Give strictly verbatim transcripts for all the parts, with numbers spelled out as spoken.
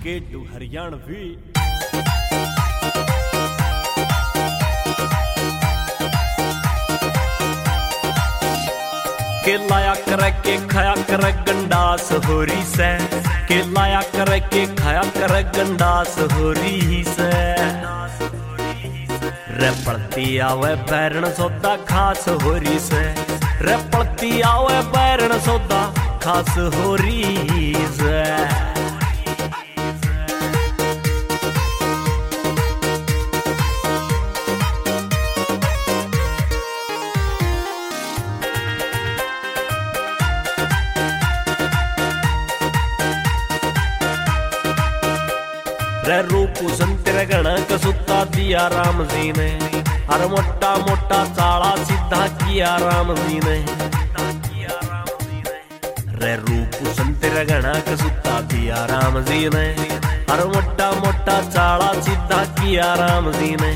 के टू हरियाणवी। के लाया करे के खाया करे गंडास होरी से, के लाया करे के खाया करे गंडास होरी से। रे पड़ती आवे बैरण सौदा खास होरी से, रे पड़ती आवे बैरण सौदा खास होरी से। रे रूप संतरे गण कसुता दिया राम जी ने, अरे मोटा मोटा चाला सीधा किया राम जी ने। रे रूप संतरे गण कसुता दिया राम जी ने, अरे मोटा मोटा चाला सीधा किया राम जी ने।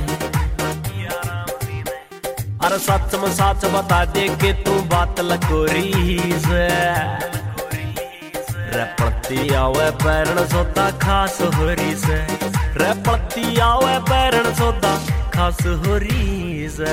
अरे सच में सच बता दे के तू बात लकोरी से। रे पड़ती आवे बैरण सौदा खास होरी से, रे पड़ती आवे बैरण सौदा खास होरी से।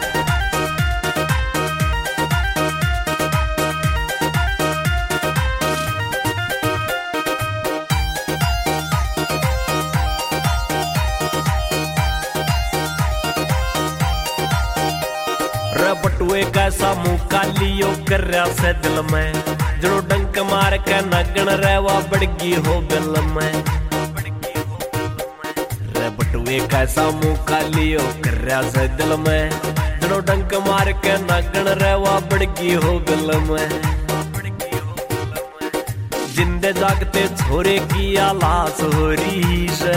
रे बटुए कैसा मुँह कालियो कर रहा से दिल में, जो डंक मार के नगन रेवा बड़गी हो गल में। रे बटुए कैसा मुँह कालियो कर रहा से दिल में, जो डंक मार के नगन रेवा बड़गी हो गल में। जिंदे जागते छोरे की आलास हो रही से।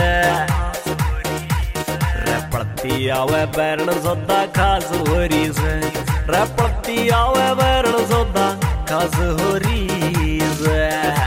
रे पड़ती आवे बैरण सौदा खास हो रही से, रे पड़ती आवे बैरण सौदा खास होरी से।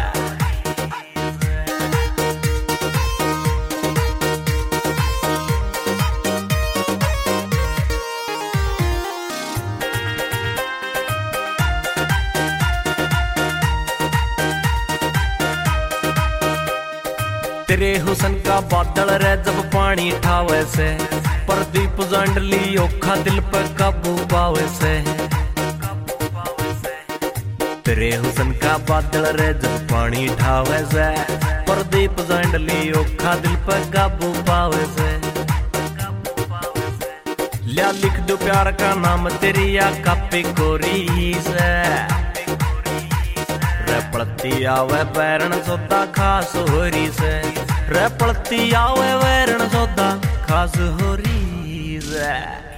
तेरे हुसन का बादल रे जब पानी ठावे से, प्रदीप जांडली ओखा दिल पर काबू पावे से। तेरे हुसन का बादल रे जब पानी ठावे से, प्रदीप जांडली ओखा दिल पर काबू पावे से। लिया लिख दो प्यार का नाम तेरी या कापी कोरी से। रे पड़ती आवे बैरण सौदा खास होरी से, रे पड़ती आवे बैरण सौदा खास होरी से।